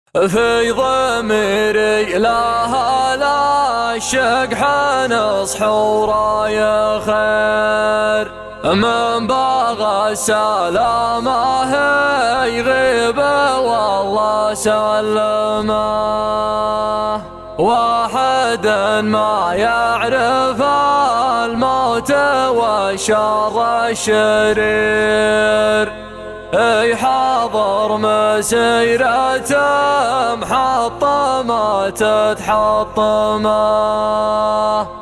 في ضميري لها لا الشقح نصح وراي خير، من بغى السلامة يغيب والله سلمه. واحد ما يعرف الموت والشر الشرير، يحاضر مسيرة محطمة تتحطمه.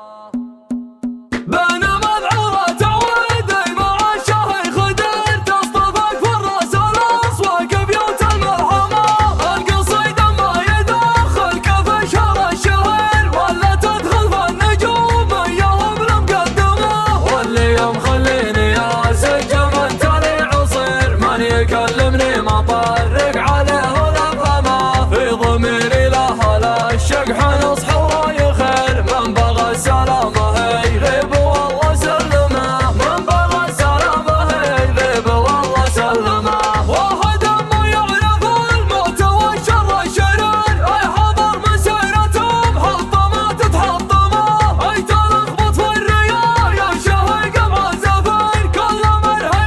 يكلمني ما طرق عليه الأفهمه، في ضميري لها لا الشقح نصح وراي خير، من بغى السلامة يغيب والله سلمه، من بغى السلامة يغيب والله سلمه. واحد ما يعرف الموت والشر الشرير، يحضر مسيرته محطمة تتحطمه، تلخبط في الرياء يشهق مع الزفير، كل مرهي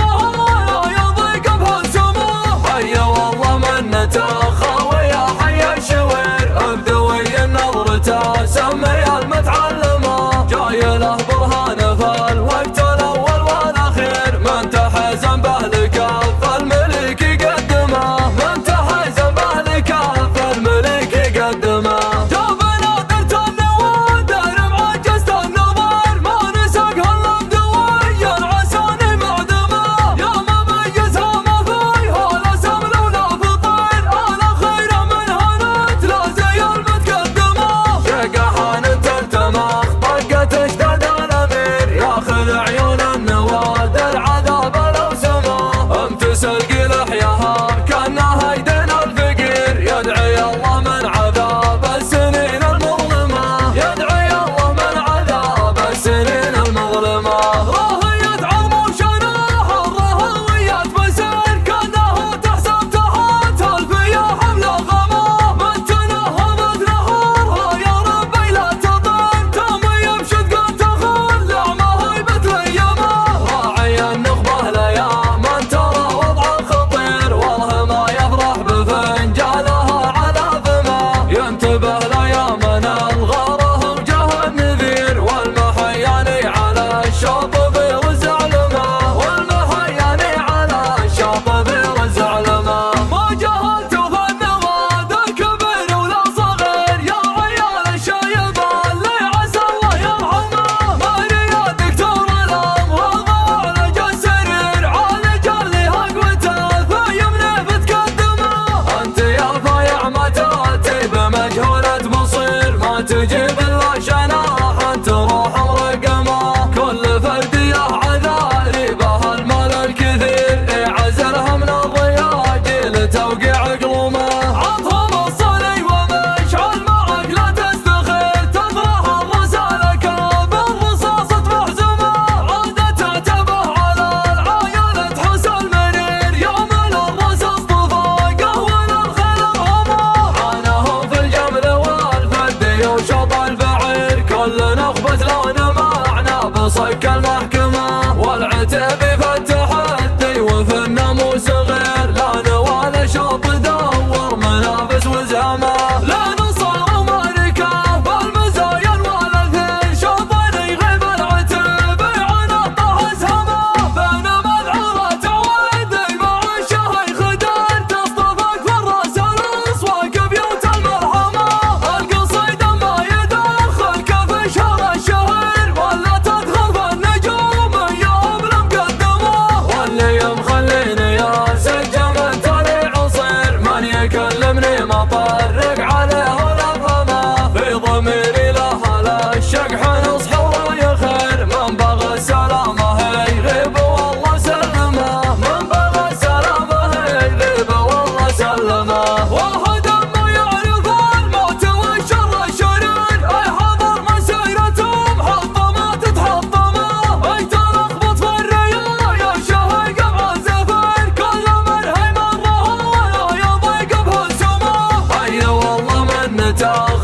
تخاوي حي الشوير، بدوي نظرته سمي المتعلمه، جاي له برهان في الوقت الاول والاخير، من تحزن به لكف الملك يقدمه، من تحزن به لكف الملك يقدمه. جاب نادرة النوادر معجزة النظر، ما نسق هالمدوي عساني معدمه، يا ما ميزها ما فيها لا سمن ولا فطر، انا خير من هنت لا زي المتقدمه، شقحان تلتمخ طقت اشداد الامير، ياخذ عيون النوادر عذاب لو سما، امتسلق لحياها كانها يدين الفقير، يدعي الله من عذاب السنين المظلمه، يدعي الله من عذاب السنين المظلمه. راهية عرموش ناها الرهويات مسير، كانه تحسب تحت الفياح ملغمه، من تنهضت نهارها يا ربي لا تضر، تامي بشد قد تخلع ما هي بتليمه، راعي النخبه لياما ترى وضعه خطير، والله ما يفرح بفنجالها على فمه، ينتبه ليامن الغاره وجه النذير، والمحياني على الشاطبي وزعلمه، والمحياني على الشاطبي وزعلمه. ما جهلت في النوادر كبير ولا صغير، يا عيال الشيبه اللي عسى الله يرحمه، ماني يا دكتور الامراض وعالج السرير، عالج اللي هقوته في يمنه بتقدمه، انت يا فايع ما تاتي بمجهوله مصير، ما تجيب الا شناح انت روح مرقمه، كل فرد يا عذاري به المال الكثير، يعزلها من الضياج لتوقيع قلومه، عطهم الصلي ومشعل معك لا تستخير، تطرح الرسالة بالرصاصة محزمه، عادته تبه على العايل تحس المرير، يوم الرصاص طفاقه والخيل بهمه، عانهم في الجمل والفد وشط البعير، كل نخبة لون معنا بصك المحكمة، والعتب في التحدي وفي الناموس غير، لا نوال شوط دور منافس وزهمه، لا نصار ومعركة بالمزاين والاثنين، شوطين يغيب العتب عناطه اسهمه، بين مذعورة عويدي مع الشهي خدر، تصطفك في الراس الاسواق بيوت المرحمه، القصيد ما يدخل كف شهر الشهر، ولا تدخل في النجوم يوم المقدمه، واللي مخليني يا سجى من تالي عصير، من يكلمني ما طرق عليه الافهمه، في ضميري لها لا الشقح نصح وراي خير، من بغى السلامه يغيب والله سلمه، من بغى السلامه يغيب والله سلمه. واحد ما يعرف الموت والشر الشرير، يحضر مسيرته محطمه تتحطمه، تلخبط في الرياء يشهق مع الزفير، كل مرهي مره يضيق بهالسوق، وتاه